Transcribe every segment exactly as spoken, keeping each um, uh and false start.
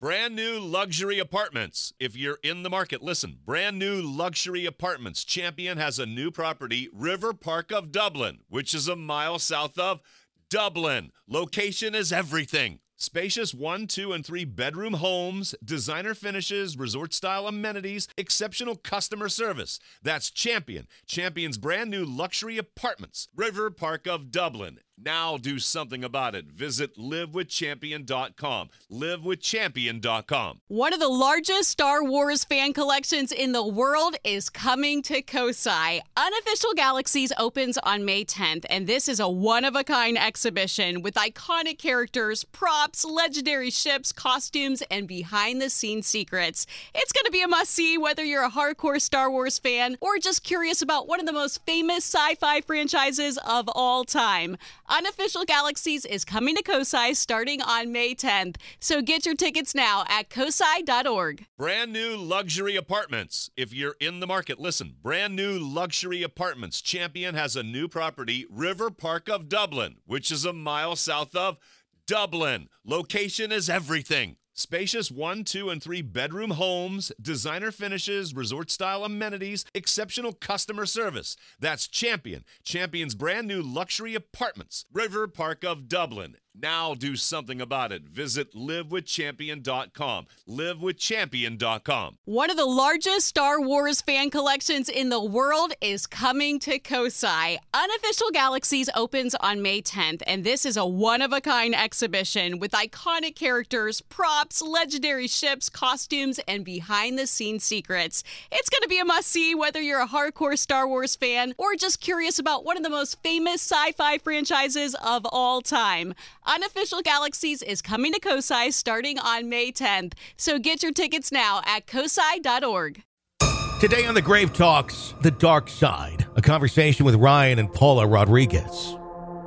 Brand new luxury apartments. If you're in the market, listen. Brand new luxury apartments. Champion has a new property, River Park of Dublin, which is a mile south of Dublin. Location is everything. Spacious one, two, and three bedroom homes, designer finishes, resort-style amenities, exceptional customer service. That's Champion. Champion's brand new luxury apartments, River Park of Dublin. Now do something about it. Visit live with champion dot com. live with champion dot com. One of the largest Star Wars fan collections in the world is coming to Kosai. Unofficial Galaxies opens on May tenth, and this is a one-of-a-kind exhibition with iconic characters, props, legendary ships, costumes, and behind-the-scenes secrets. It's going to be a must-see whether you're a hardcore Star Wars fan or just curious about one of the most famous sci-fi franchises of all time. Unofficial Galaxies is coming to Kosai starting on May tenth, so get your tickets now at kosai dot org. Brand new luxury apartments. If you're in the market, listen. Brand new luxury apartments. Champion has a new property, River Park of Dublin, which is a mile south of Dublin. Location is everything. Spacious one, two, and three bedroom homes, designer finishes, resort-style amenities, exceptional customer service. That's Champion. Champion's brand new luxury apartments, River Park of Dublin. Now do something about it. Visit live with champion dot com. live with champion dot com. One of the largest Star Wars fan collections in the world is coming to Kosai. Unofficial Galaxies opens on May tenth, and this is a one-of-a-kind exhibition with iconic characters, props, legendary ships, costumes, and behind-the-scenes secrets. It's going to be a must-see whether you're a hardcore Star Wars fan or just curious about one of the most famous sci-fi franchises of all time. Unofficial Galaxies is coming to Kosai starting on May tenth, so get your tickets now at kosai dot org. Today on The Grave Talks, The Dark Side, a conversation with Ryan and Paula Rodriguez.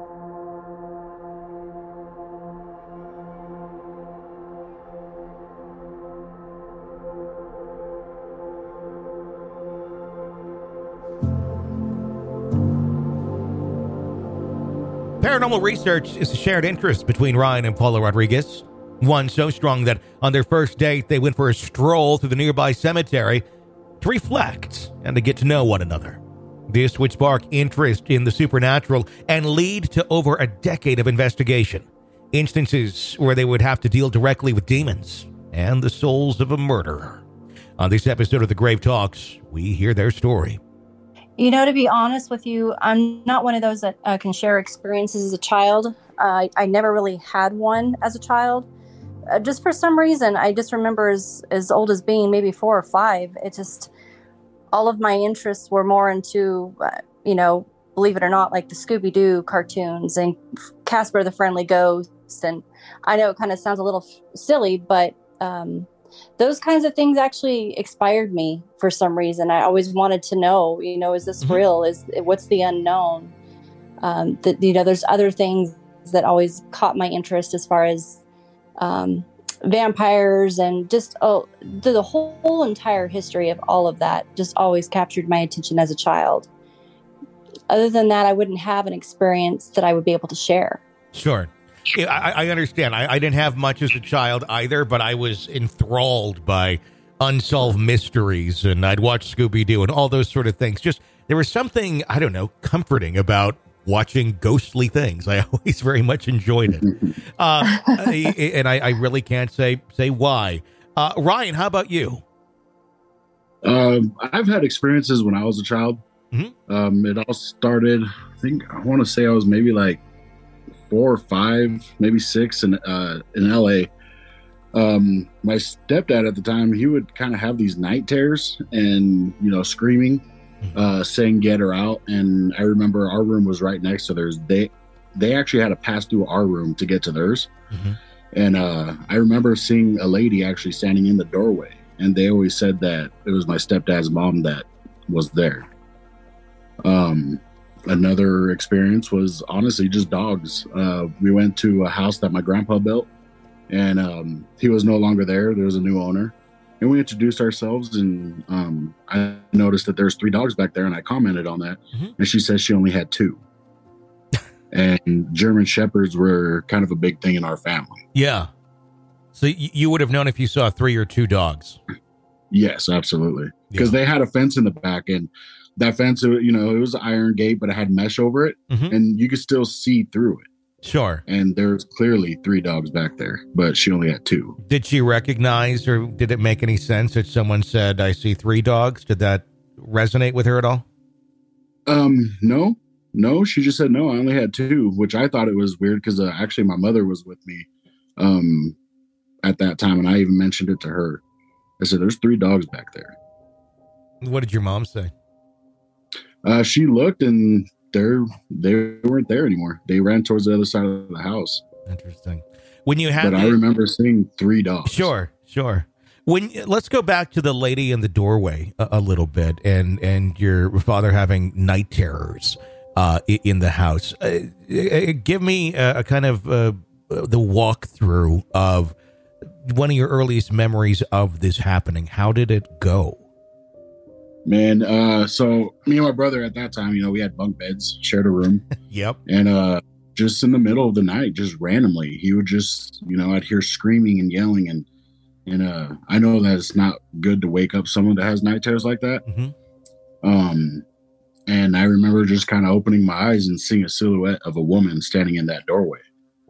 Paranormal research is a shared interest between Ryan and Paula Rodriguez. One so strong that on their first date, they went for a stroll through the nearby cemetery to reflect and to get to know one another. This would spark interest in the supernatural and lead to over a decade of investigation. Instances where they would have to deal directly with demons and the souls of a murderer. On this episode of The Grave Talks, we hear their story. You know, to be honest with you, I'm not one of those that uh, can share experiences as a child. Uh, I never really had one as a child. Uh, just for some reason, I just remember as, as old as being maybe four or five. It just, all of my interests were more into, uh, you know, believe it or not, like the Scooby-Doo cartoons and Casper the Friendly Ghost. And I know it kind of sounds a little f- silly, but um, those kinds of things actually inspired me for some reason. I always wanted to know, you know, is this Mm-hmm. real? Is what's the unknown? Um, that, you know, there's other things that always caught my interest as far as um, vampires and just oh, the, the whole, whole entire history of all of that just always captured my attention as a child. Other than that, I wouldn't have an experience that I would be able to share. Sure. Yeah, I, I understand. I, I didn't have much as a child either, but I was enthralled by unsolved mysteries, and I'd watch Scooby-Doo and all those sort of things. Just, there was something, I don't know, comforting about watching ghostly things. I always very much enjoyed it. Uh, and I, I really can't say say why. Uh, Ryan, how about you? Um, I've had experiences when I was a child. Mm-hmm. Um, it all started, I think, I want to say I was maybe like four or five, maybe six in, uh, in L A. Um, my stepdad at the time, he would kind of have these night terrors and, you know, screaming, uh, saying, get her out. And I remember our room was right next to theirs. They, they actually had to pass through our room to get to theirs. Mm-hmm. And, uh, I remember seeing a lady actually standing in the doorway, and they always said that it was my stepdad's mom that was there. Um, another experience was honestly just dogs. Uh, we went to a house that my grandpa built, and um, he was no longer there. There was a new owner, and we introduced ourselves, and um, I noticed that there's three dogs back there, and I commented on that. Mm-hmm. And she says she only had two. And German Shepherds were kind of a big thing in our family. Yeah. So y- you would have known if you saw three or two dogs. Yes, absolutely. Because Yeah. they had a fence in the back, and that fence, you know, it was an iron gate, but it had mesh over it, Mhm. and you could still see through it. Sure. And there's clearly three dogs back there, but she only had two. Did she recognize, or did it make any sense that someone said, I see three dogs? Did that resonate with her at all? Um, no, no, she just said no. I only had two, which I thought it was weird because uh, actually my mother was with me, um, at that time, and I even mentioned it to her. I said, "There's three dogs back there." What did your mom say? Uh, she looked, and they're they weren't there anymore. They ran towards the other side of the house. Interesting. When you had, But I remember seeing three dogs. Sure, sure. When let's go back to the lady in the doorway a, a little bit, and and your father having night terrors uh, i- in the house. Uh, uh, give me a, a kind of uh, the walkthrough of one of your earliest memories of this happening. How did it go? Man, uh, so me and my brother at that time, you know, we had bunk beds, shared a room, Yep. and uh, just in the middle of the night, just randomly, he would just, you know, I'd hear screaming and yelling, and and uh, I know that it's not good to wake up someone that has night terrors like that. Mhm. Um, and I remember just kind of opening my eyes and seeing a silhouette of a woman standing in that doorway,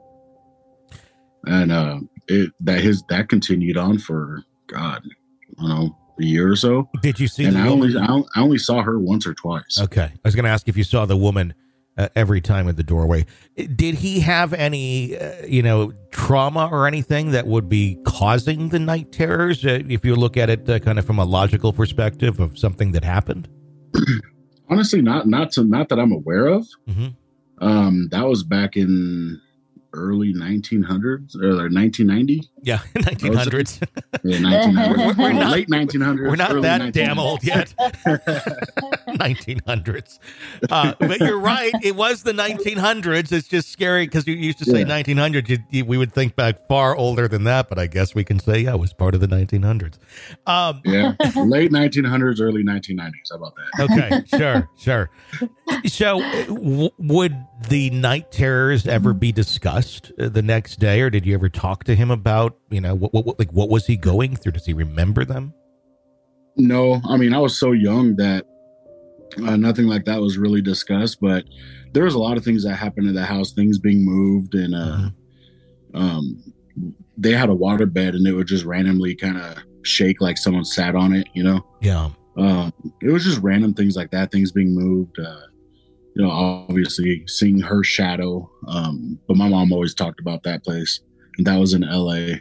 and uh, it that his that continued on for God, I don't know, a year or so. Did you see And the I woman? only I, I only saw her once or twice. Okay. I was going to ask if you saw the woman uh, every time at the doorway. Did he have any, uh, you know, trauma or anything that would be causing the night terrors? Uh, if you look at it uh, kind of from a logical perspective of something that happened? Honestly, not not to not that I'm aware of. Mhm. Um, that was back in early nineteen hundreds or nineteen ninety. Yeah, nineteen hundreds. Yeah, nineteen hundreds. We're- we're not- late nineteen hundreds. We're not early that damn nineteen old yet. nineteen hundreds. Uh, but you're right. It was the nineteen hundreds. It's just scary because you used to say Yeah. nineteen hundreds. You, you, we would think back far older than that, but I guess we can say, yeah, it was part of the nineteen hundreds. Um, Yeah, late nineteen hundreds, early nineteen nineties. How about that? okay, sure, sure. So, w- would the night terrors ever be discussed uh, the next day, or did you ever talk to him about, you know, what, what, like what was he going through? Does he remember them? No, I mean, I was so young that uh, nothing like that was really discussed. But there was a lot of things that happened in the house, things being moved, and uh, um, they had a water bed, and it would just randomly kind of shake like someone sat on it. You know, Yeah. uh, it was just random things like that, things being moved. Uh, you know, obviously seeing her shadow. Um, but my mom always talked about that place, and that was in L A.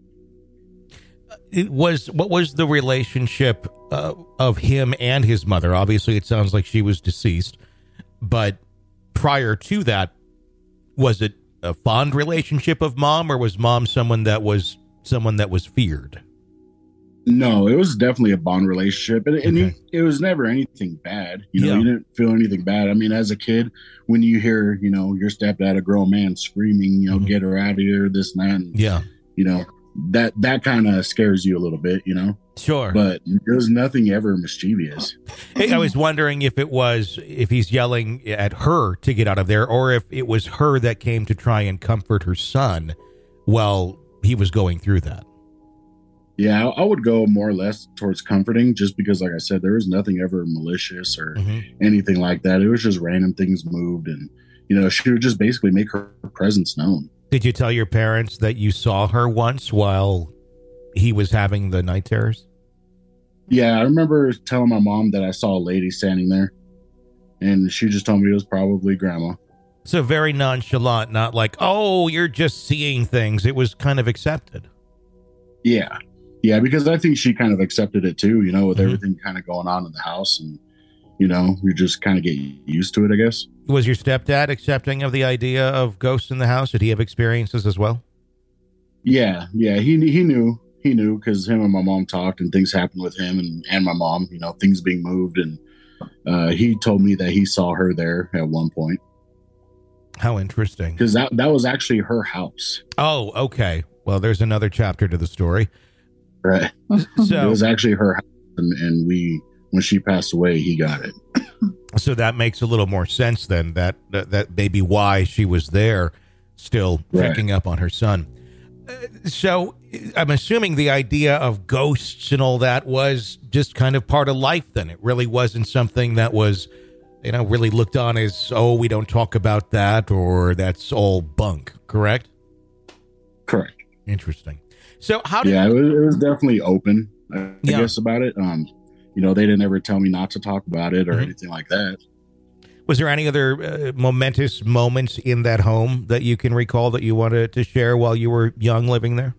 It was what was the relationship uh, of him and his mother? Obviously, it sounds like she was deceased, but prior to that, was it a fond relationship of mom, or was mom someone that was someone that was feared? No, it was definitely a bond relationship, and, and Okay. it, it was never anything bad. You know, Yeah. you didn't feel anything bad. I mean, as a kid, when you hear, you know, your stepdad, a grown man, screaming, you know, Mhm. get her out of here, this and that, and, Yeah, you know, that that kind of scares you a little bit, you know. sure. But there was nothing ever mischievous. Hey, I was wondering if it was if he's yelling at her to get out of there, or if it was her that came to try and comfort her son while he was going through that. Yeah, I, I would go more or less towards comforting, just because, like I said, there was nothing ever malicious or anything like that. It was just random things moved, and you know, she would just basically make her presence known. Did you tell your parents that you saw her once while he was having the night terrors? Yeah, I remember telling my mom that I saw a lady standing there, and she just told me it was probably grandma. So very nonchalant, not like, oh, you're just seeing things. It was kind of accepted. Yeah. Yeah, because I think she kind of accepted it too, you know, with Mhm. everything kind of going on in the house, and, you know, you just kind of get used to it, I guess. Was your stepdad accepting of the idea of ghosts in the house? Did he have experiences as well? Yeah, yeah, he he knew. He knew because him and my mom talked, and things happened with him and, and my mom, you know, things being moved. And uh, he told me that he saw her there at one point, How interesting. because that, that was actually her house. Oh, okay. Well, there's another chapter to the story. Right. It So, was actually her house, and, and we, when she passed away, he got it. so that makes a little more sense then. That that, that may be why she was there, still Right. checking up on her son. so I'm assuming the idea of ghosts and all that was just kind of part of life then. It really wasn't something that was, you know, really looked on as, oh, we don't talk about that, or that's all bunk, correct? Correct. Interesting. So how did... Yeah, it was, it was definitely open, I Yeah. guess, about it. Um, you know, they didn't ever tell me not to talk about it or Mhm. anything like that. Was there any other uh, momentous moments in that home that you can recall that you wanted to share while you were young living there?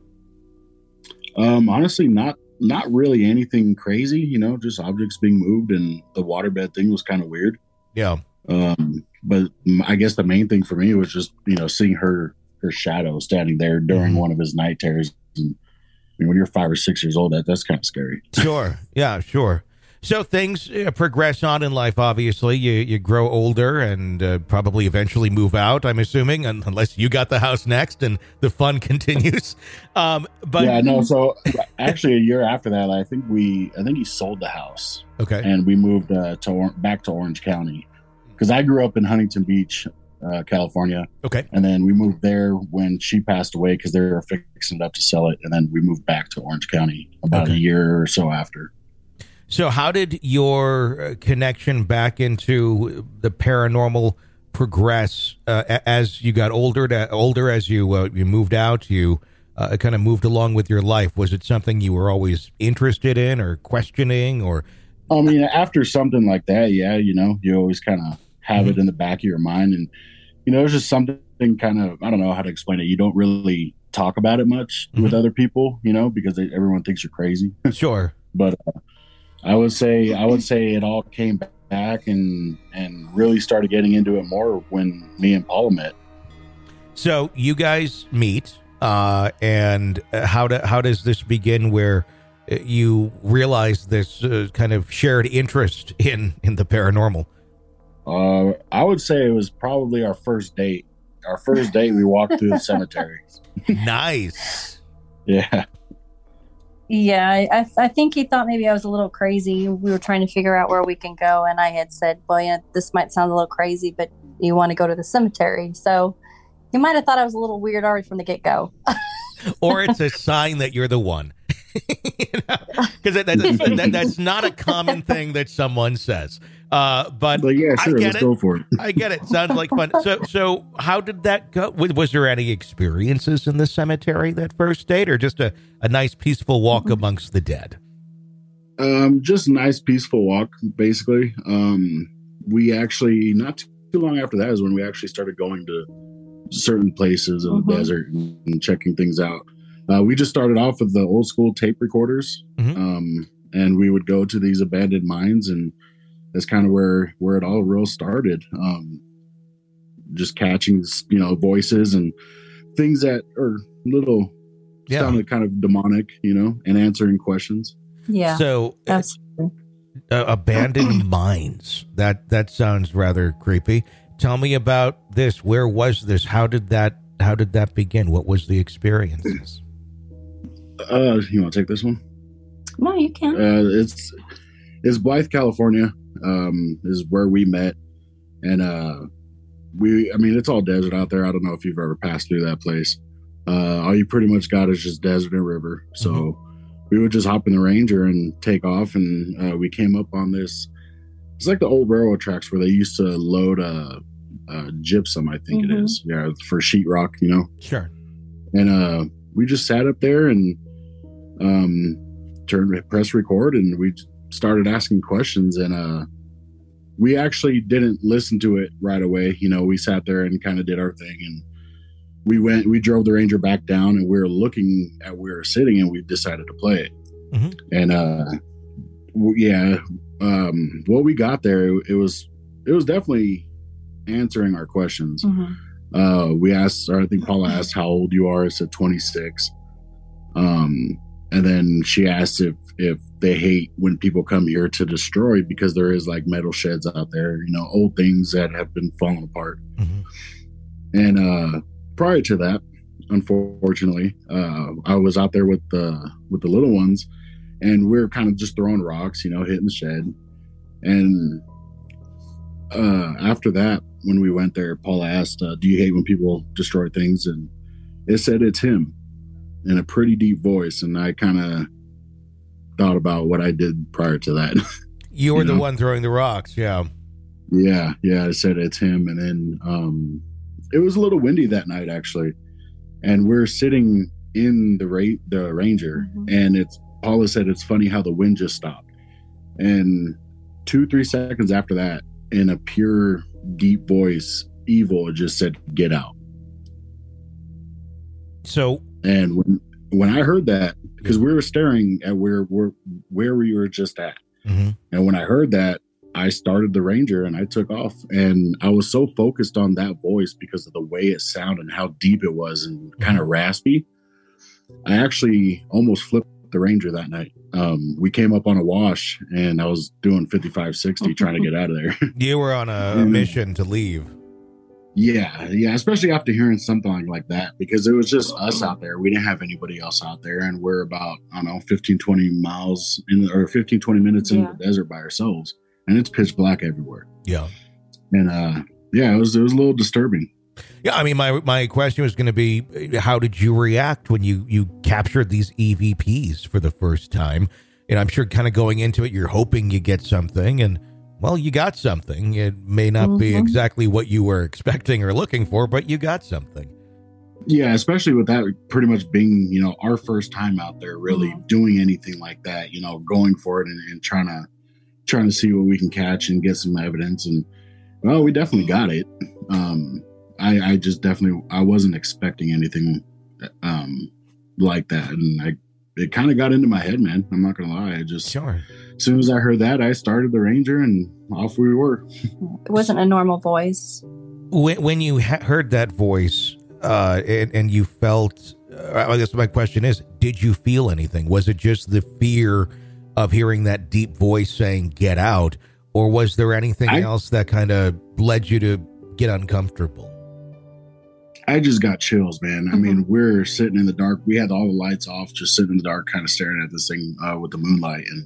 Um, honestly, not not really anything crazy, you know, just objects being moved, and the waterbed thing was kind of weird. Yeah. Um, but m- I guess the main thing for me was just, you know, seeing her her shadow standing there during Mhm. one of his night terrors. And I mean, when you're five or six years old, that that's kind of scary. Sure. Yeah, sure. So things uh, progress on in life, obviously. You you grow older and uh, probably eventually move out, I'm assuming, un- unless you got the house next and the fun continues. Um, but yeah, no. So actually, a year after that, I think we, I think he sold the house, Okay. and we moved uh, to or- back to Orange County, because I grew up in Huntington Beach, uh, California, Okay. and then we moved there when she passed away because they were fixing it up to sell it, and then we moved back to Orange County about Okay. a year or so after. So how did your uh, connection back into the paranormal progress uh, a- as you got older? To, older as you uh, you moved out, you uh, kind of moved along with your life. Was it something you were always interested in, or questioning, or I mean, after something like that, yeah, you know, you always kind of have it in the back of your mind, and you know, it's just something kind of, I don't know how to explain it. You don't really talk about it much Mhm. with other people, you know, because they, everyone thinks you're crazy. sure? But uh, I would say, I would say it all came back and and really started getting into it more when me and Paula met. So you guys meet, uh, and uh, how do, how does this begin? Where uh, you realize this uh, kind of shared interest in in the paranormal? Uh, I would say it was probably our first date. Our first date, we walked through the cemetery. Nice. Yeah. Yeah, I, I I think he thought maybe I was a little crazy. We were trying to figure out where we can go, and I had said, "Well, yeah, this might sound a little crazy, but you want to go to the cemetery." So he might have thought I was a little weird already from the get go. Or it's a sign that you're the one. Because that, that, that, that's not a common thing that someone says. Uh, but But yeah, sure, I get let's it. go for it. I get it. Sounds like fun. So, so how did that go? Was, was there any experiences in the cemetery that first date, or just a, a nice peaceful walk amongst the dead? Um, just a nice, peaceful walk, basically. Um, we actually, not too long after that is when we actually started going to certain places in Mhm. the desert and, and checking things out. Uh, we just started off with the old school tape recorders, Mhm. um, and we would go to these abandoned mines, and that's kind of where where it all real started. Um, just catching, you know, voices and things that are little Yeah. sounded kind of demonic, you know, and answering questions. Yeah, So, uh, that's uh, abandoned mines. That that sounds rather creepy. Tell me about this. Where was this? How did that? How did that begin? What was the experiences? Uh, you want to take this one? no, you can. Uh, it's it's Blythe, California. Um, is where we met, and uh, we. I mean, it's all desert out there. I don't know if you've ever passed through that place. Uh, all you pretty much got is just desert and river. So Mm-hmm. we would just hop in the Ranger and take off, and uh, we came up on this. It's like the old railroad tracks where they used to load uh, uh, gypsum. I think Mhm. it is. Yeah, for sheetrock. You know. Sure. And uh, we just sat up there and um, turned press record, and we started asking questions. And uh, we actually didn't listen to it right away. You know, we sat there and kind of did our thing, and we went. We drove the Ranger back down, and we were looking at where we were sitting, and we decided to play it. Mhm. And uh, w- yeah, um, what we got there, it, it was it was definitely answering our questions. Mhm. Uh, we asked, or I think Paula asked how old you are. I said twenty-six. Um, and then she asked if, if they hate when people come here to destroy, because there is like metal sheds out there, you know, old things that have been falling apart. Mhm. And, uh, prior to that, unfortunately, uh, I was out there with the, with the little ones, and we were kind of just throwing rocks, you know, hitting the shed. And, uh, after that, when we went there, Paula asked, uh, do you hate when people destroy things? And it said it's him. in a pretty deep voice, and I kind of thought about what I did prior to that. You were You the know? one throwing the rocks, yeah. Yeah, yeah, I said it's him, and then um, it was a little windy that night actually, and we're sitting in the ra- the Ranger, Mhm. and it's Paula said it's funny how the wind just stopped, and two three seconds after that, in a pure deep voice, Evil just said, "Get out." So, And when when I heard that, because we were staring at where where where we were just at, mhm. and when I heard that, I started the Ranger and I took off, and I was so focused on that voice because of the way it sounded and how deep it was and kind of raspy. I actually almost flipped the Ranger that night. Um, we came up on a wash, and I was doing fifty-five sixty trying to get out of there. You were on a, a mission to leave. Yeah, yeah, especially after hearing something like that, because it was just us out there. We didn't have anybody else out there, and we're about, I don't know, fifteen, twenty miles in, or fifteen, twenty minutes Yeah. into the desert by ourselves, and it's pitch black everywhere. Yeah. And uh, yeah, it was it was a little disturbing. Yeah, I mean, my my question was going to be, how did you react when you, you captured these E V Ps for the first time? And I'm sure kind of going into it, you're hoping you get something, and, well, you got something. It may not be Mhm. exactly what you were expecting or looking for, but you got something. Yeah, especially with that pretty much being, you know, our first time out there really Mhm. doing anything like that, you know, going for it and, and trying to trying to see what we can catch and get some evidence. And well, we definitely got it. Um, I, I just definitely I wasn't expecting anything um, like that, and I it kind of got into my head, man. I'm not gonna lie. I just Sure. as soon as I heard that, I started the Ranger and off we were. It wasn't a normal voice. When, when you ha- heard that voice uh, and, and you felt, uh, I guess my question is, did you feel anything? Was it just the fear of hearing that deep voice saying, "Get out," or was there anything I- else that kind of led you to get uncomfortable? I just got chills, man. I mean, we're sitting in the dark. We had all the lights off, just sitting in the dark, kind of staring at this thing uh, with the moonlight. And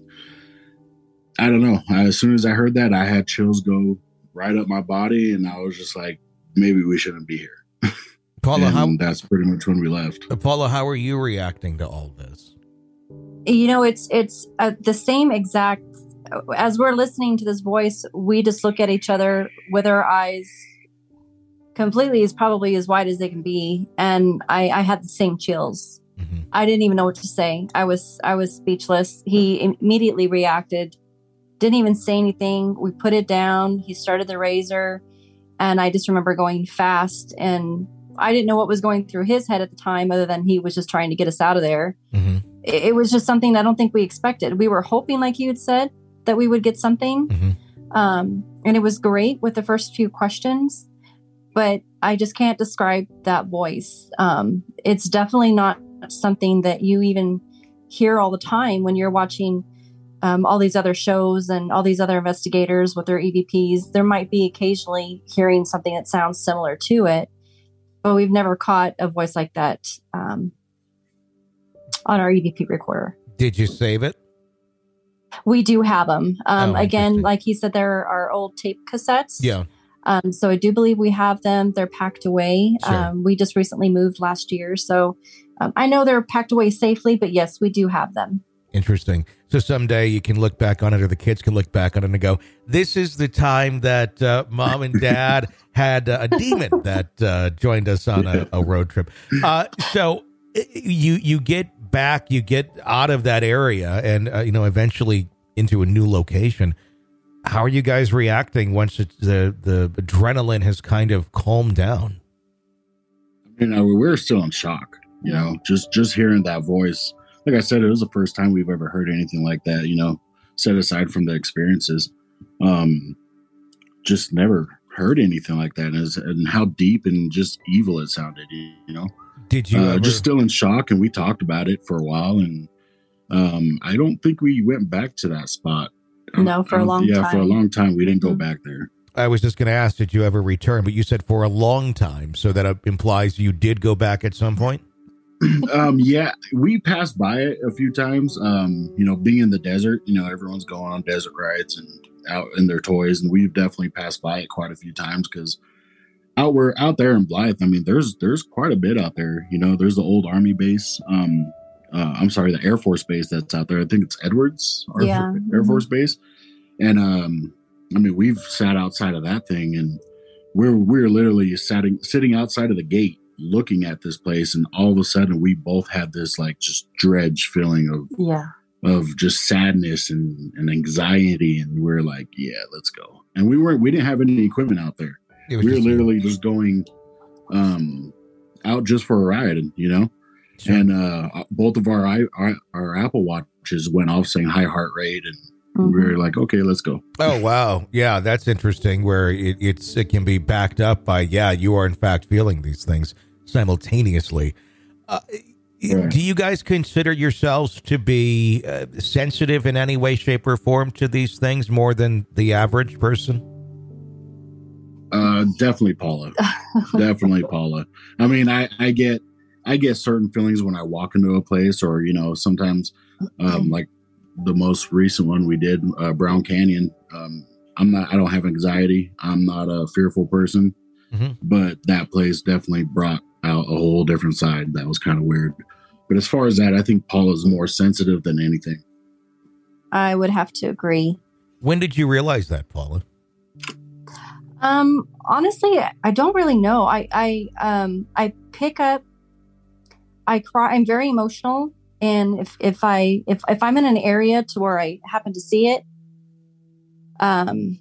I don't know. As soon as I heard that, I had chills go right up my body, and I was just like, maybe we shouldn't be here. Paula, and how that's pretty much when we left. Paula, how are you reacting to all this? You know, it's it's uh, the same exact. As we're listening to this voice, we just look at each other with our eyes completely is probably as wide as they can be, and I, I had the same chills. Mm-hmm. I didn't even know what to say. I was I was speechless. He immediately reacted, didn't even say anything. We put it down. He started the razor, and I just remember going fast, and I didn't know what was going through his head at the time, other than he was just trying to get us out of there. Mm-hmm. It, it was just something that I don't think we expected. We were hoping, like you had said, that we would get something, Mm-hmm. um, and it was great with the first few questions. But I just can't describe that voice. Um, it's definitely not something that you even hear all the time when you're watching um, all these other shows and all these other investigators with their E V Ps. There might be occasionally hearing something that sounds similar to it, but we've never caught a voice like that um, on our E V P recorder. Did you save it? We do have them. Um, Oh, again, interesting. like he said, there are old tape cassettes. Yeah. Um, so I do believe we have them. They're packed away. Sure. Um, we just recently moved last year. So um, I know they're packed away safely, but yes, we do have them. Interesting. So someday you can look back on it, or the kids can look back on it and go, this is the time that uh, mom and dad had uh, a demon that uh, joined us on a, a road trip. Uh, so you you get back, you get out of that area and, uh, you know, eventually into a new location. How are you guys reacting once it's, the, the adrenaline has kind of calmed down? You know, we were still in shock, you know, just, just hearing that voice. Like I said, it was the first time we've ever heard anything like that, you know, set aside from the experiences. Um, just never heard anything like that, and, as, and how deep and just evil it sounded, you know. Did you uh, ever... just still in shock, and we talked about it for a while, and um, I don't think we went back to that spot. No, for a long yeah, time. Yeah, for a long time, we didn't go Mhm. back there. I was just going to ask, did you ever return? But you said for a long time, so that uh, implies you did go back at some point? um, yeah, we passed by it a few times. Um, you know, being in the desert, you know, everyone's going on desert rides and out in their toys, and we've definitely passed by it quite a few times because out we're out there in Blythe. I mean, there's there's quite a bit out there. You know, there's the old Army base. Um, uh, I'm sorry, the Air Force base that's out there. I think it's Edwards Air, Yeah. Air Mhm. Force Base. And um, I mean, we've sat outside of that thing, and we're we're literally sitting sitting outside of the gate, looking at this place, and all of a sudden, we both had this like just dredge feeling of Yeah. of just sadness and, and anxiety, and we're like, yeah, let's go. And we weren't we didn't have any equipment out there. It was We were just- literally just going um out just for a ride, you know. Sure. And uh both of our, i- our our Apple Watches went off saying high heart rate, and Mhm. we were like, okay, let's go. Oh, wow. Yeah, that's interesting where it, it's it can be backed up by, yeah, you are in fact feeling these things simultaneously. Uh, Right. Do you guys consider yourselves to be uh, sensitive in any way, shape, or form to these things more than the average person? Uh definitely Paula. Definitely Paula. I mean, I I get I get certain feelings when I walk into a place, or you know, sometimes um like the most recent one we did, uh, Brown Canyon. Um, I'm not, I don't have anxiety. I'm not a fearful person, Mhm. but that place definitely brought out a whole different side. That was kind of weird. But as far as that, I think Paula's more sensitive than anything. I would have to agree. When did you realize that, Paula? Um, honestly, I don't really know. I, I, um, I pick up, I cry. I'm very emotional. And if, if I, if, if I'm in an area to where I happen to see it, um,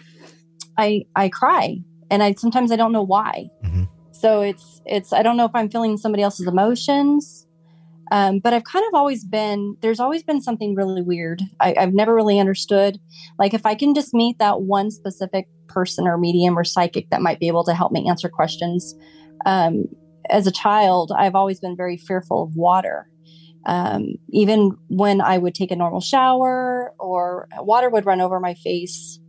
I, I cry, and I, sometimes I don't know why. Mhm. So it's, it's, I don't know if I'm feeling somebody else's emotions. Um, but I've kind of always been, there's always been something really weird. I, I've never really understood. Like, if I can just meet that one specific person or medium or psychic that might be able to help me answer questions. Um, as a child, I've always been very fearful of water. Um, even when I would take a normal shower or water would run over my face,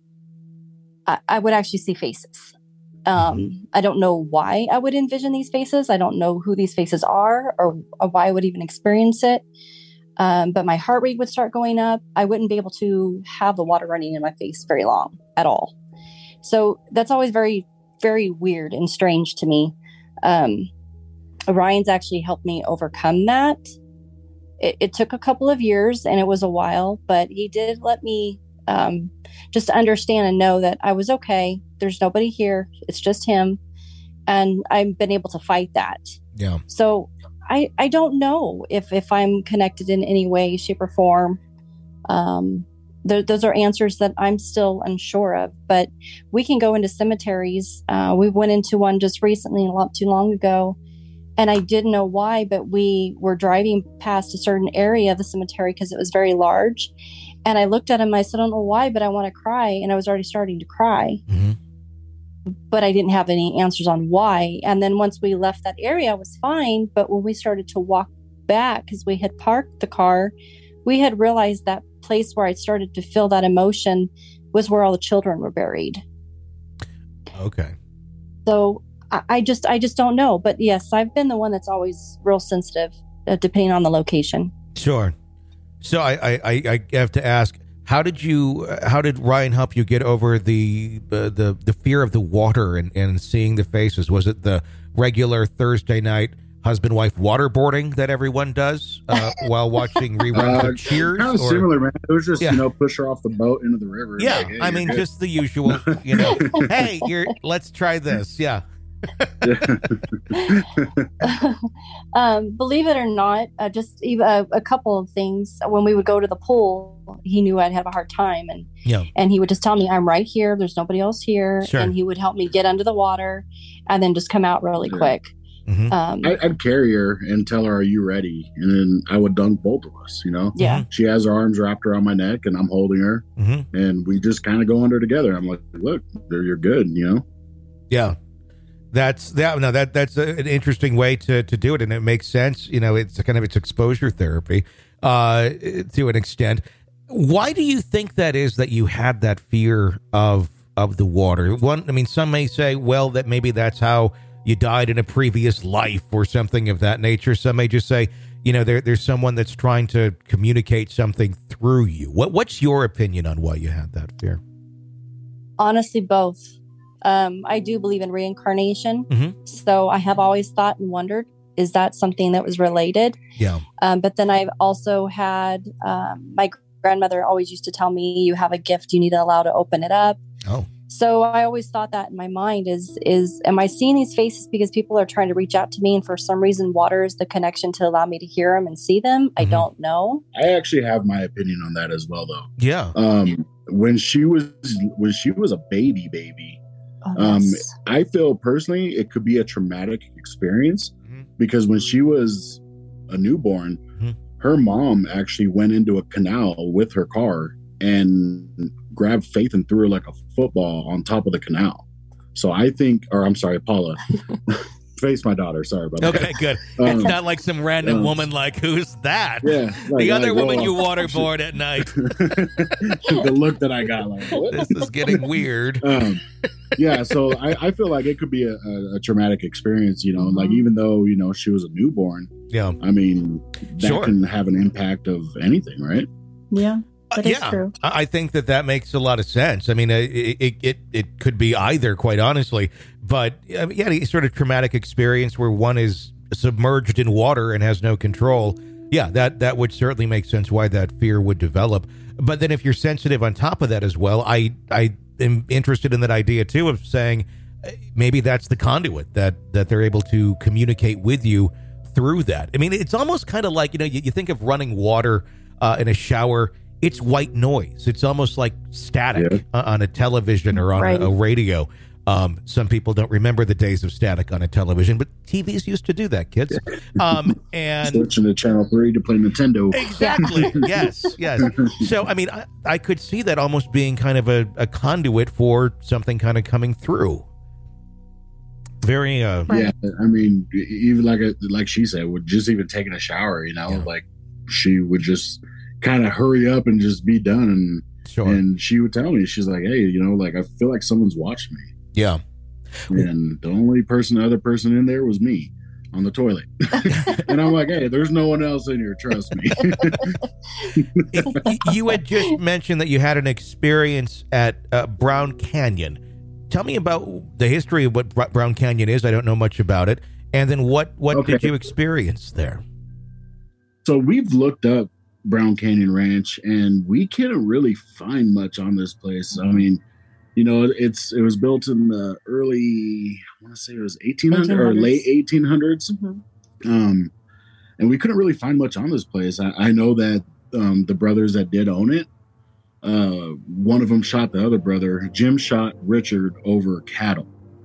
I, I would actually see faces. Um, I don't know why I would envision these faces. I don't know who these faces are, or, or why I would even experience it. Um, but my heart rate would start going up. I wouldn't be able to have the water running in my face very long at all. So that's always very, very weird and strange to me. Um, Ryan's actually helped me overcome that. It, it took a couple of years, and it was a while, but he did let me um, just understand and know that I was okay. There's nobody here. It's just him. And I've been able to fight that. Yeah. So I, I don't know if, if I'm connected in any way, shape, or form. Um, th- those are answers that I'm still unsure of. But we can go into cemeteries. Uh, we went into one just recently, not too long ago. And I didn't know why, but we were driving past a certain area of the cemetery because it was very large. And I looked at him and I said, I don't know why, but I want to cry. And I was already starting to cry. Mhm. But I didn't have any answers on why. And then once we left that area, it was fine. But when we started to walk back, because we had parked the car, we had realized that place where I started to feel that emotion was where all the children were buried. Okay. So I, I just, I just don't know. But yes, I've been the one that's always real sensitive, uh, depending on the location. Sure. So I, I, I I have to ask, how did you, how did Ryan help you get over the uh, the the fear of the water and, and seeing the faces? Was it the regular Thursday night husband wife waterboarding that everyone does uh, while watching reruns Uh, of Cheers? Kind of or- similar, man. It was just, Yeah. you know, push her off the boat into the river. Yeah, Like, hey, I you're mean, good. just the usual. You know, hey, you're let's try this. Yeah. um, believe it or not, uh, just even a, a couple of things. When we would go to the pool, he knew I'd have a hard time, and Yeah. and he would just tell me, "I'm right here. There's nobody else here," Sure. and he would help me get under the water, and then just come out really Yeah. quick. Mhm. Um, I, I'd carry her and tell her, "Are you ready?" And then I would dunk both of us. You know, yeah, she has her arms wrapped around my neck, and I'm holding her, Mhm. and we just kind of go under together. I'm like, "Look, there, you're good." You know. Yeah. That's that. No, that that's a, an interesting way to, to do it, and it makes sense. You know, it's a kind of it's exposure therapy uh, to an extent. Why do you think that is that you had that fear of of the water? One, I mean, some may say, well, that maybe that's how you died in a previous life or something of that nature. Some may just say, you know, there, there's someone that's trying to communicate something through you. What what's your opinion on why you had that fear? honestly, both. Um, I do believe in reincarnation. Mm-hmm. So I have always thought and wondered, is that something that was related? Yeah. Um, but then I've also had, um, my grandmother always used to tell me, you have a gift, you need to allow to open it up. Oh. So I always thought that in my mind is, is, am I seeing these faces because people are trying to reach out to me? And for some reason, water is the connection to allow me to hear them and see them. I Mhm. don't know. I actually have my opinion on that as well, though. Yeah. Um, when she was when she was a baby, baby, Oh, Um, yes. I feel personally it could be a traumatic experience Mhm. because when she was a newborn, Mhm. her mom actually went into a canal with her car and grabbed Faith and threw her like a football on top of the canal. So I think, or I'm sorry, Paula, Faith's my daughter. Sorry about that. Okay, good. Um, It's not like some random um, woman like, who's that? Yeah, like- the other like, woman well, you waterboard at night. the look that I got, like, what? This is getting weird. um, yeah, so I, I feel like it could be a, a, a traumatic experience, you know, Mhm. like even though, you know, she was a newborn, Yeah. I mean, that Sure. can have an impact of anything, right? Yeah, Uh, that is yeah, true. I I think that that makes a lot of sense. I mean, uh, it it it, it could be either, quite honestly. But uh, yeah, any sort of traumatic experience where one is submerged in water and has no control. Yeah, that that would certainly make sense why that fear would develop. But then if you're sensitive on top of that as well, I I am interested in that idea too of saying uh, maybe that's the conduit that that they're able to communicate with you through that. I mean, it's almost kind of like, you know, you, you think of running water uh, in a shower. It's white noise. It's almost like static Yeah. uh, on a television or on Right. a, a radio. Um, some people don't remember the days of static on a television, but T Vs used to do that, kids. Um, and Switching to channel three to play Nintendo. exactly, yes, yes. So, I mean, I, I could see that almost being kind of a, a conduit for something kind of coming through. Very, uh, Yeah, I mean, e- even like a, like she said, with just even taking a shower, you know, Yeah. like she would just kind of hurry up and just be done, and sure. and she would tell me, she's like, hey, you know, like I feel like someone's watched me, Yeah. and the only person, the other person in there was me on the toilet, and I'm like, hey, there's no one else in here, trust me. It- you had just mentioned that you had an experience at uh, Brown Canyon. Tell me about the history of what Br- Brown Canyon is. I don't know much about it. And then what, what Okay. did you experience there? So we've looked up Brown Canyon Ranch, and we couldn't really find much on this place. I mean, you know, it's it was built in the early, I want to say it was eighteen hundred or late eighteen hundreds, Mhm. um, and we couldn't really find much on this place. I, I know that um, the brothers that did own it, uh, one of them shot the other brother. Jim shot Richard over cattle.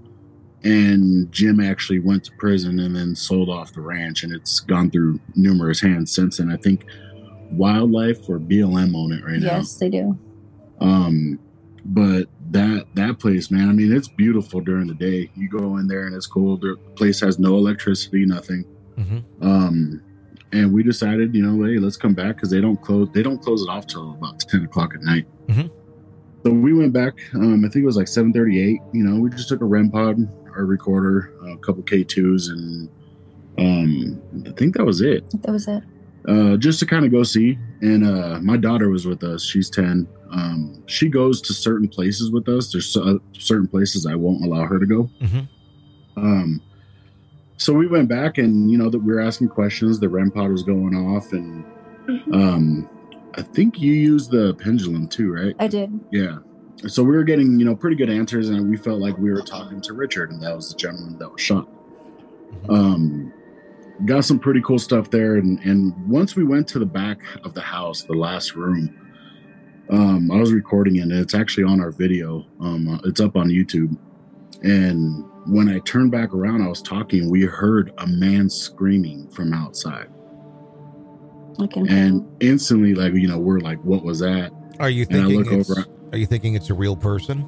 And Jim actually went to prison and then sold off the ranch, and it's gone through numerous hands since then. I think Wildlife or B L M own it right Yes, they do. now. Um, but that that place, man, I mean, it's beautiful during the day. You go in there and it's cool. The place has no electricity, nothing. Mm-hmm. Um, and we decided, you know, hey, let's come back because they don't close. They don't close it off till about ten o'clock at night. Mhm. So we went back. Um, I think it was like seven thirty-eight. You know, we just took a REM pod, our recorder, a couple K twos, and um, I think that was it. That was it. Uh, just to kind of go see. And uh, my daughter was with us. She's ten. Um, she goes to certain places with us. There's so, certain places I won't allow her to go. Mhm. Um, so we went back, and you know that we were asking questions. The REM pod was going off, and um, I think you used the pendulum too, right? I did. Yeah. So we were getting, you know, pretty good answers, and we felt like we were talking to Richard, and that was the gentleman that was shot. Um, got some pretty cool stuff there, and and once we went to the back of the house, the last room, um, I was recording it, and it's actually on our video. Um, it's up on YouTube, and when I turned back around, I was talking. We heard a man screaming from outside, I can. and instantly, like you know, we're like, "What was that?" Are you And I thinking look it's, over. are you thinking it's a real person?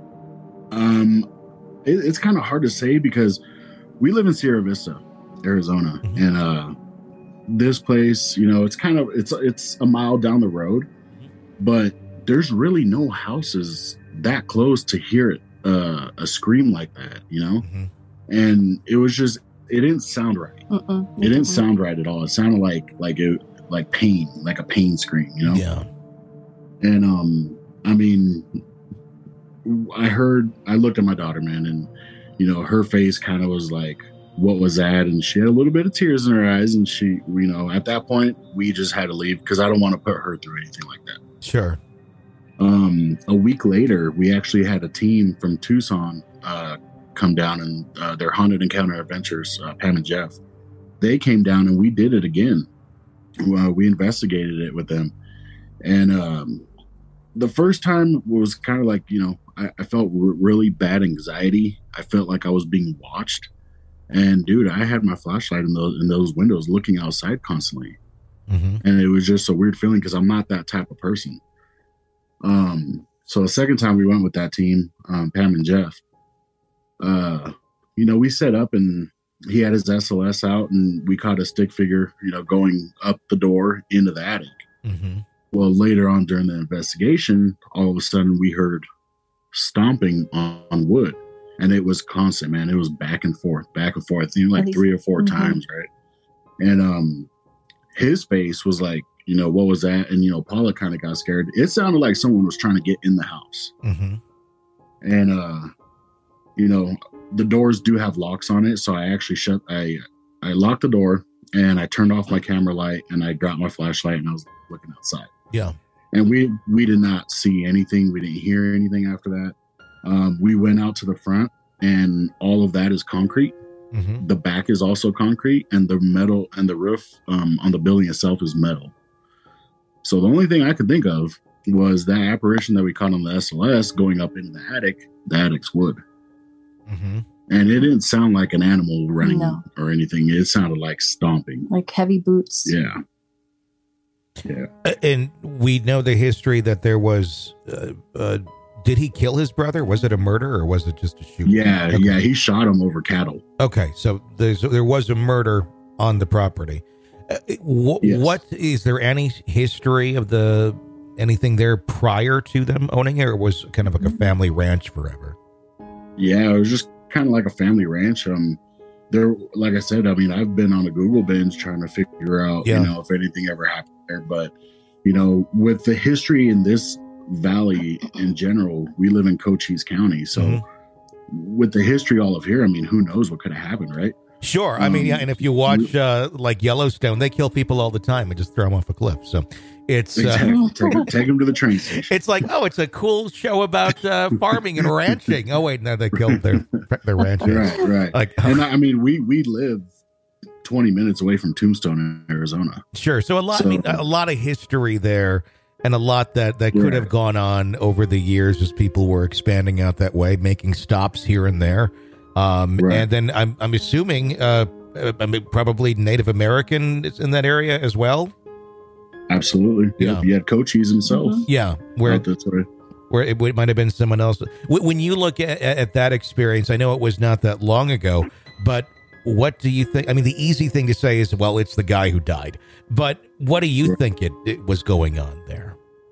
Um, it, it's kind of hard to say because we live in Sierra Vista, Arizona, Mhm. and uh, this place, you know, it's kind of it's it's a mile down the road, but there's really no houses that close to hear it uh, a scream like that, you know. Mhm. And it was just it didn't sound right. Mm-mm. It didn't Mm-mm. sound right at all. It sounded like like it like pain, like a pain scream, you know. Yeah. And um, I mean, I heard, I looked at my daughter, man, and, you know, her face kind of was like, what was that? And she had a little bit of tears in her eyes. And she, you know, at that point, we just had to leave because I don't want to put her through anything like that. Sure. Um, a week later, we actually had a team from Tucson uh, come down, and uh, their Haunted Encounter Adventures, uh, Pam and Jeff, they came down and we did it again. Uh, we investigated it with them. And um, the first time was kind of like, you know, I, I felt r- really bad anxiety. I felt like I was being watched. And dude, I had my flashlight in those in those windows looking outside constantly. Mm-hmm. And it was just a weird feeling because I'm not that type of person. Um, so the second time we went with that team, um, Pam and Jeff, uh, you know, we set up and he had his S L S out and we caught a stick figure, you know, going up the door into the attic. Mm-hmm. Well, later on during the investigation, all of a sudden we heard stomping on, on wood, and it was constant, man. It was back and forth, back and forth, you know, like three or four mm-hmm. times. Right. And, um, his face was like, you know, what was that? And, you know, Paula kind of got scared. It sounded like someone was trying to get in the house. Mm-hmm. And, uh, you know, the doors do have locks on it. So I actually shut, I, I locked the door and I turned off my camera light and I got my flashlight and I was looking outside. Yeah. And we, we did not see anything. We didn't hear anything after that. Um, we went out to the front and all of that is concrete. Mm-hmm. The back is also concrete, and the metal and the roof um, on the building itself is metal. So the only thing I could think of was that apparition that we caught on the S L S going up into the attic. The attic's wood. Mm-hmm. And it didn't sound like an animal running no. or anything. It sounded like stomping. Like heavy boots. Yeah. Yeah. Uh, and we know the history that there was... Uh, uh, Did he kill his brother? Was it a murder or was it just a shooting? Yeah, okay. yeah, he shot him over cattle. Okay, so there's, there was a murder on the property. Uh, wh- yes. What is there any history of the anything there prior to them owning it, or was it kind of like a family ranch forever? Yeah, it was just kind of like a family ranch. Um, there, like I said, I mean, I've been on a Google binge trying to figure out, yeah. you know, if anything ever happened there. But you know, with the history in this valley in general, we live in Cochise County, so mm-hmm. with the history all of here, I mean, who knows what could have happened, right? Sure. I um, mean, yeah, and if you watch uh, like Yellowstone, they kill people all the time and just throw them off a cliff. So it's exactly. uh, take, them, take them to the train station. It's like, oh, it's a cool show about uh, farming and ranching. Oh wait, no, they killed their their ranchers. Right, right. Like, and I mean, we we live twenty minutes away from Tombstone in Arizona. Sure. So a lot. So, I mean, a lot of history there. And a lot that, that could right. have gone on over the years as people were expanding out that way, making stops here and there. Um, right. And then I'm I'm assuming uh, I mean, probably Native American is in that area as well. Absolutely. Yeah. Yep. You had Cochise himself. Mm-hmm. Yeah. Where, where it, it might have been someone else. When you look at, at that experience, I know it was not that long ago, but what do you think? I mean, the easy thing to say is, well, it's the guy who died. But what do you right. think it, it was going on there?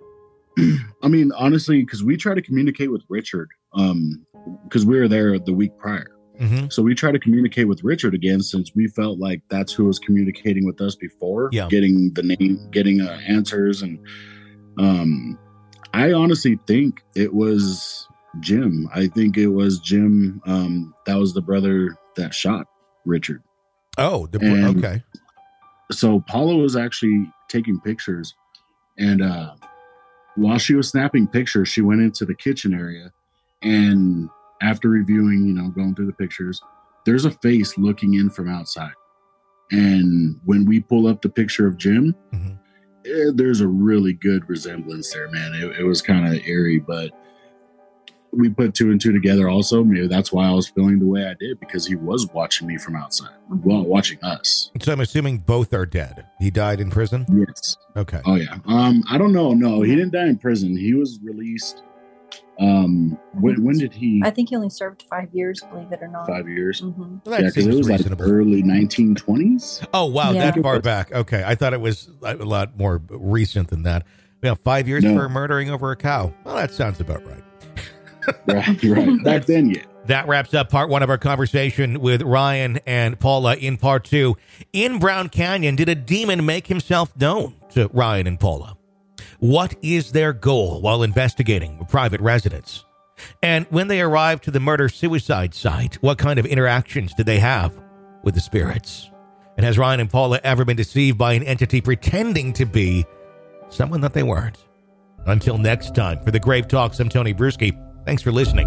I mean, honestly, because we try to communicate with Richard, um, because we were there the week prior. Mm-hmm. So we try to communicate with Richard again, since we felt like that's who was communicating with us before, yeah. getting the name, getting uh, answers. And um, I honestly think it was Jim. I think it was Jim. Um, that was the brother that shot Richard. Oh, the, and okay. So Paula was actually taking pictures, and uh, while she was snapping pictures, she went into the kitchen area, and after reviewing, you know, going through the pictures, there's a face looking in from outside. And when we pull up the picture of Jim, mm-hmm. eh, there's a really good resemblance there, man. It, it was kind of eerie, but we put two and two together also. Maybe that's why I was feeling the way I did, because he was watching me from outside, well, watching us. So I'm assuming both are dead. He died in prison? Yes. Okay. Oh, yeah. Um, I don't know. No, he didn't die in prison. He was released. Um, when, when did he? I think he only served five years, believe it or not. Five years? Mm-hmm. Well, yeah, because it was reasonable. Like early nineteen twenties. Oh, wow. Yeah. That far back. Okay. I thought it was a lot more recent than that. Yeah, five years no. for murdering over a cow. Well, that sounds about right. Right, right. Back then, yeah. That wraps up part one of our conversation with Ryan and Paula. In part two, in Brown Canyon, did a demon make himself known to Ryan and Paula? What is their goal while investigating private residence? And when they arrived to the murder-suicide site, what kind of interactions did they have with the spirits? And has Ryan and Paula ever been deceived by an entity pretending to be someone that they weren't? Until next time, for the Grave Talks, I'm Tony Bruschi. Thanks for listening.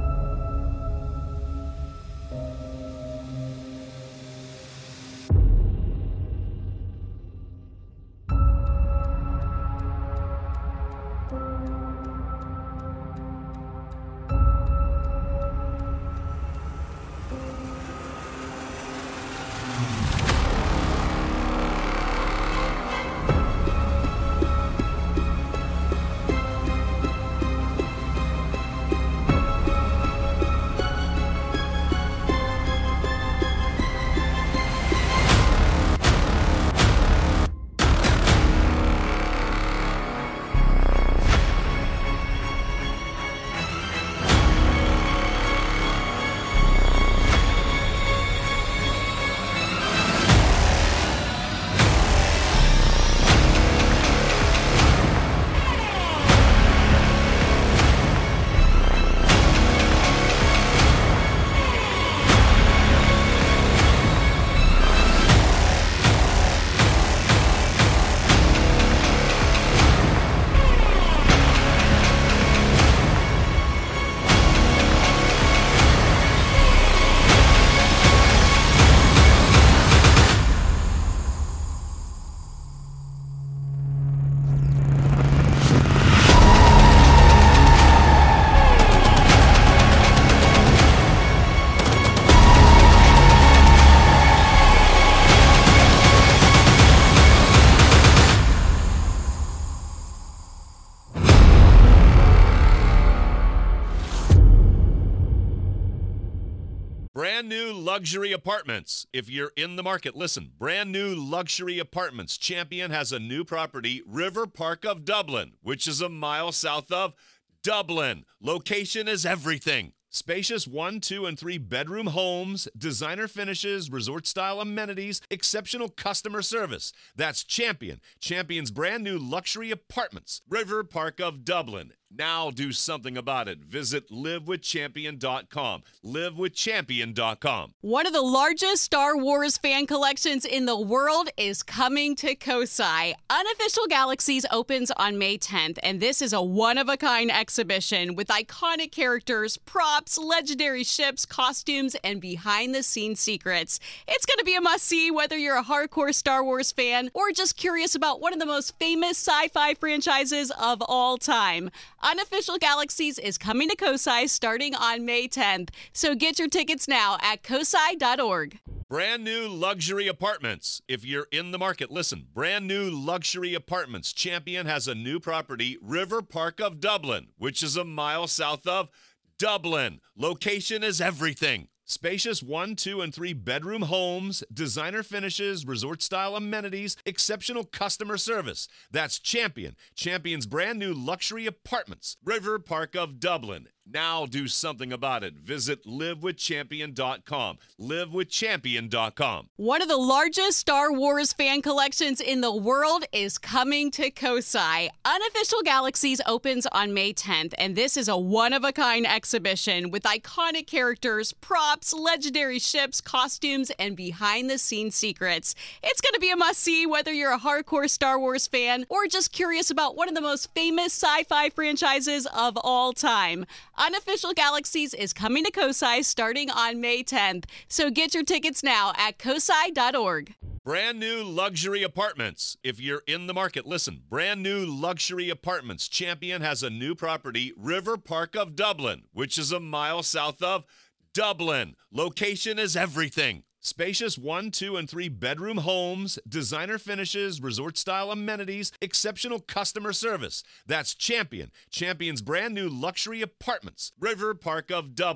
Brand new luxury apartments. If you're in the market, listen. Brand new luxury apartments. Champion has a new property, River Park of Dublin, which is a mile south of Dublin. Location is everything. Spacious one, two, and three bedroom homes, designer finishes, resort-style amenities, exceptional customer service. That's Champion. Champion's brand new luxury apartments, River Park of Dublin. Now do something about it. Visit live with champion dot com. live with champion dot com. One of the largest Star Wars fan collections in the world is coming to Kosai. Unofficial Galaxies opens on May tenth, and this is a one-of-a-kind exhibition with iconic characters, props, legendary ships, costumes, and behind-the-scenes secrets. It's going to be a must-see whether you're a hardcore Star Wars fan or just curious about one of the most famous sci-fi franchises of all time. Unofficial Galaxies is coming to Kosai starting on May tenth, so get your tickets now at kosai dot org. Brand new luxury apartments. If you're in the market, listen. Brand new luxury apartments. Champion has a new property, River Park of Dublin, which is a mile south of Dublin. Location is everything. Spacious one, two, and three bedroom homes, designer finishes, resort-style amenities, exceptional customer service. That's Champion. Champion's brand new luxury apartments, River Park of Dublin. Now do something about it. Visit live with champion dot com. live with champion dot com. One of the largest Star Wars fan collections in the world is coming to Kosai. Unofficial Galaxies opens on May tenth, and this is a one-of-a-kind exhibition with iconic characters, props, legendary ships, costumes, and behind-the-scenes secrets. It's going to be a must-see whether you're a hardcore Star Wars fan or just curious about one of the most famous sci-fi franchises of all time. Unofficial Galaxies is coming to Kosai starting on May tenth, so get your tickets now at kosai dot org. Brand new luxury apartments. If you're in the market, listen. Brand new luxury apartments. Champion has a new property, River Park of Dublin, which is a mile south of Dublin. Location is everything. Spacious one, two, and three bedroom homes, designer finishes, resort-style amenities, exceptional customer service. That's Champion. Champion's brand new luxury apartments, River Park of Dublin.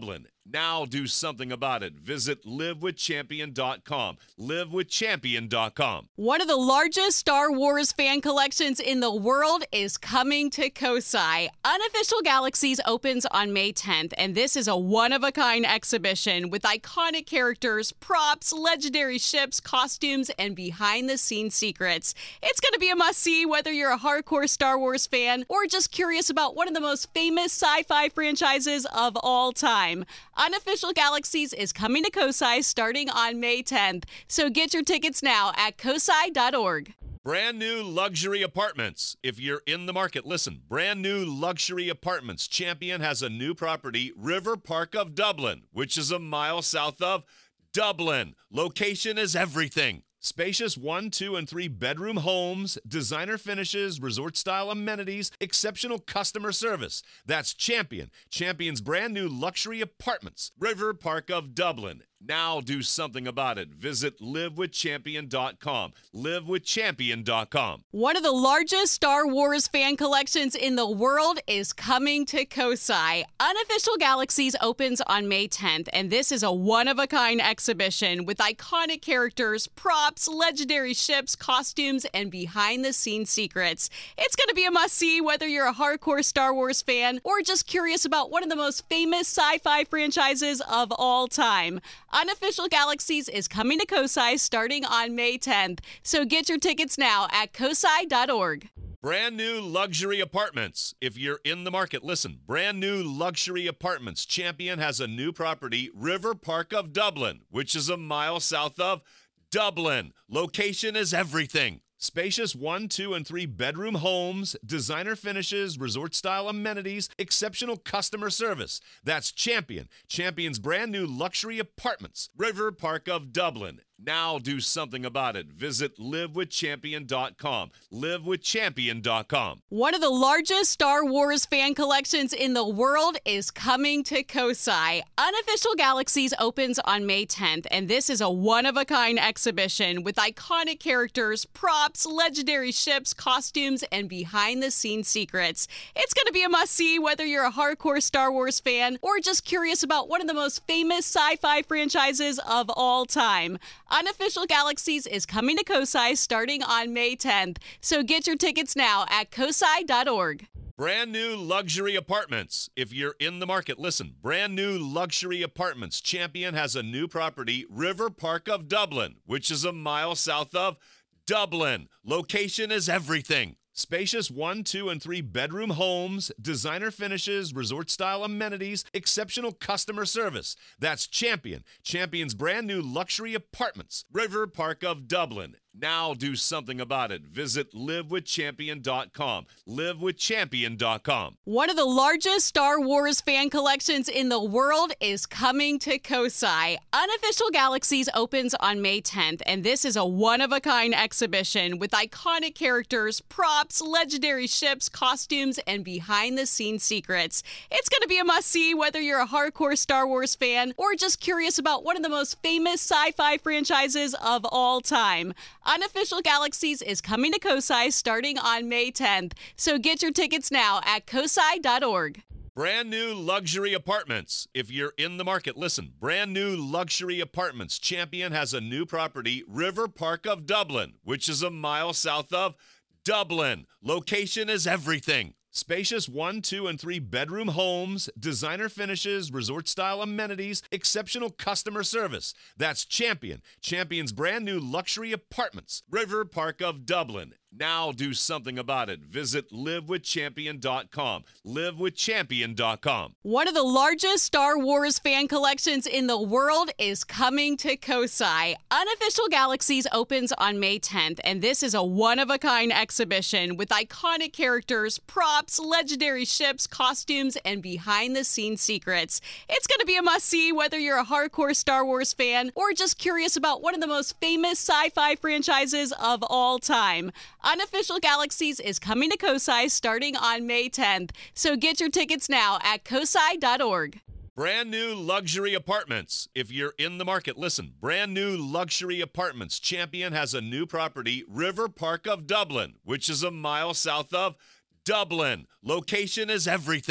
Now do something about it. Visit live with champion dot com. live with champion dot com. One of the largest Star Wars fan collections in the world is coming to Kosai. Unofficial Galaxies opens on May tenth, and this is a one-of-a-kind exhibition with iconic characters, props, legendary ships, costumes, and behind-the-scenes secrets. It's going to be a must-see whether you're a hardcore Star Wars fan or just curious about one of the most famous sci-fi franchises of all time. Unofficial Galaxies is coming to Kosai starting on May tenth, so get your tickets now at kosai dot org. Brand new luxury apartments. If you're in the market, listen. Brand new luxury apartments. Champion has a new property, River Park of Dublin, which is a mile south of Dublin. Location is everything. Spacious one, two, and three bedroom homes, designer finishes, resort-style amenities, exceptional customer service. That's Champion. Champion's brand new luxury apartments, River Park of Dublin. Now do something about it. Visit live with champion dot com. live with champion dot com. One of the largest Star Wars fan collections in the world is coming to Kosai. Unofficial Galaxies opens on May tenth, and this is a one-of-a-kind exhibition with iconic characters, props, legendary ships, costumes, and behind-the-scenes secrets. It's going to be a must-see whether you're a hardcore Star Wars fan or just curious about one of the most famous sci-fi franchises of all time. Unofficial Galaxies is coming to Kosai starting on May tenth, so get your tickets now at kosai dot org. Brand new luxury apartments. If you're in the market, listen. Brand new luxury apartments. Champion has a new property, River Park of Dublin, which is a mile south of Dublin. Location is everything. Spacious one, two, and three bedroom homes, designer finishes, resort-style amenities, exceptional customer service. That's Champion. Champion's brand new luxury apartments, River Park of Dublin. Now do something about it. Visit live with champion dot com. live with champion dot com. One of the largest Star Wars fan collections in the world is coming to Kosai. Unofficial Galaxies opens on May tenth, and this is a one-of-a-kind exhibition with iconic characters, props, legendary ships, costumes, and behind-the-scenes secrets. It's going to be a must-see whether you're a hardcore Star Wars fan or just curious about one of the most famous sci-fi franchises of all time. Unofficial Galaxies is coming to Kosai starting on May tenth, so get your tickets now at kosai dot org. Brand new luxury apartments. If you're in the market, listen. Brand new luxury apartments. Champion has a new property, River Park of Dublin, which is a mile south of Dublin. Location is everything. Spacious one, two, and three bedroom homes, designer finishes, resort-style amenities, exceptional customer service. That's Champion. Champion's brand new luxury apartments, River Park of Dublin. Now do something about it. Visit live with champion dot com. live with champion dot com. One of the largest Star Wars fan collections in the world is coming to Kosai. Unofficial Galaxies opens on May tenth, and this is a one-of-a-kind exhibition with iconic characters, props, legendary ships, costumes, and behind-the-scenes secrets. It's going to be a must-see whether you're a hardcore Star Wars fan or just curious about one of the most famous sci-fi franchises of all time. Unofficial Galaxies is coming to Kosai starting on May tenth, so get your tickets now at kosai dot org. Brand new luxury apartments. If you're in the market, listen. Brand new luxury apartments. Champion has a new property, River Park of Dublin, which is a mile south of Dublin. Location is everything. Spacious one, two, and three bedroom homes, designer finishes, resort-style amenities, exceptional customer service. That's Champion. Champion's brand new luxury apartments, River Park of Dublin. Now do something about it. Visit live with champion dot com. live with champion dot com. One of the largest Star Wars fan collections in the world is coming to Kosai. Unofficial Galaxies opens on May tenth, and this is a one-of-a-kind exhibition with iconic characters, props, legendary ships, costumes, and behind-the-scenes secrets. It's going to be a must-see whether you're a hardcore Star Wars fan or just curious about one of the most famous sci-fi franchises of all time. Unofficial Galaxies is coming to Kosai starting on May tenth, so get your tickets now at kosai dot org. Brand new luxury apartments. If you're in the market, listen. Brand new luxury apartments. Champion has a new property, River Park of Dublin, which is a mile south of Dublin. Location is everything.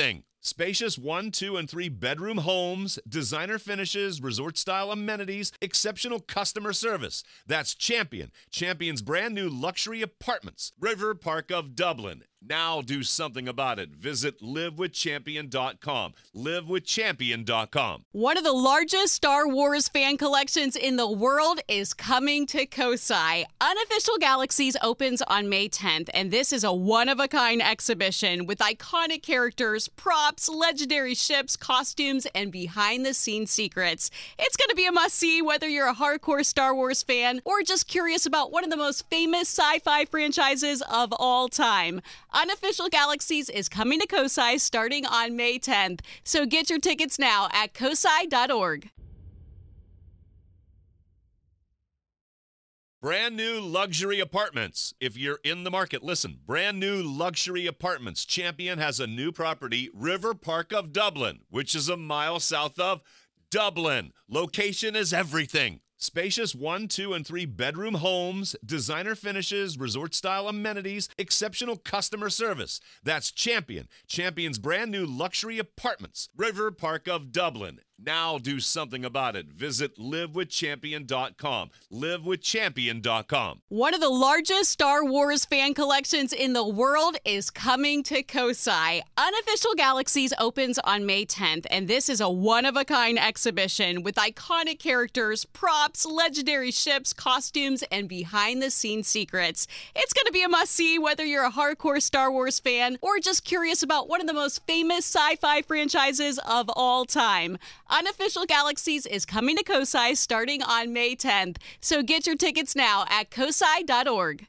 Spacious one, two, and three bedroom homes, designer finishes, resort-style amenities, exceptional customer service. That's Champion. Champion's brand new luxury apartments. River Park of Dublin. Now do something about it. Visit live with champion dot com. live with champion dot com. One of the largest Star Wars fan collections in the world is coming to Kosai. Unofficial Galaxies opens on May tenth, and this is a one-of-a-kind exhibition with iconic characters, props, legendary ships, costumes, and behind-the-scenes secrets. It's going to be a must-see whether you're a hardcore Star Wars fan or just curious about one of the most famous sci-fi franchises of all time. Unofficial Galaxies is coming to Kosai starting on May tenth, so get your tickets now at kosai dot org. Brand new luxury apartments. If you're in the market, listen. Brand new luxury apartments. Champion has a new property, River Park of Dublin, which is a mile south of Dublin. Location is everything. Spacious one, two, and three bedroom homes, designer finishes, resort-style amenities, exceptional customer service. That's Champion. Champion's brand new luxury apartments. River Park of Dublin. Now do something about it. Visit live with champion dot com. live with champion dot com. One of the largest Star Wars fan collections in the world is coming to Kosai. Unofficial Galaxies opens on May tenth, and this is a one-of-a-kind exhibition with iconic characters, props, legendary ships, costumes, and behind-the-scenes secrets. It's going to be a must-see whether you're a hardcore Star Wars fan or just curious about one of the most famous sci-fi franchises of all time. Unofficial Galaxies is coming to Kosai starting on May tenth, so get your tickets now at kosai dot org.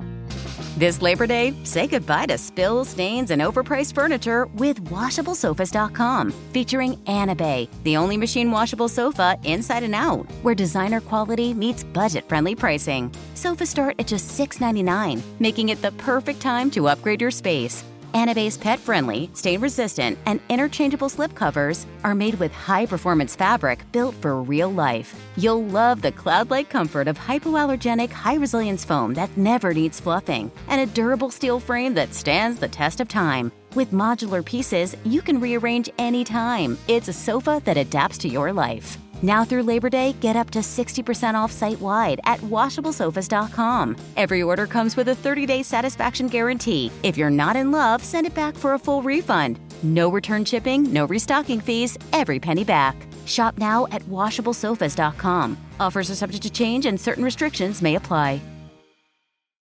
This Labor Day, say goodbye to spills, stains, and overpriced furniture with washable sofas dot com. Featuring Anabay, the only machine washable sofa inside and out, where designer quality meets budget-friendly pricing. Sofas start at just six ninety-nine, making it the perfect time to upgrade your space. Anabay's pet-friendly, stain-resistant, and interchangeable slipcovers are made with high-performance fabric built for real life. You'll love the cloud-like comfort of hypoallergenic, high-resilience foam that never needs fluffing, and a durable steel frame that stands the test of time. With modular pieces, you can rearrange anytime. It's a sofa that adapts to your life. Now through Labor Day, get up to sixty percent off site-wide at washable sofas dot com. Every order comes with a thirty-day satisfaction guarantee. If you're not in love, send it back for a full refund. No return shipping, no restocking fees, every penny back. Shop now at washable sofas dot com. Offers are subject to change and certain restrictions may apply.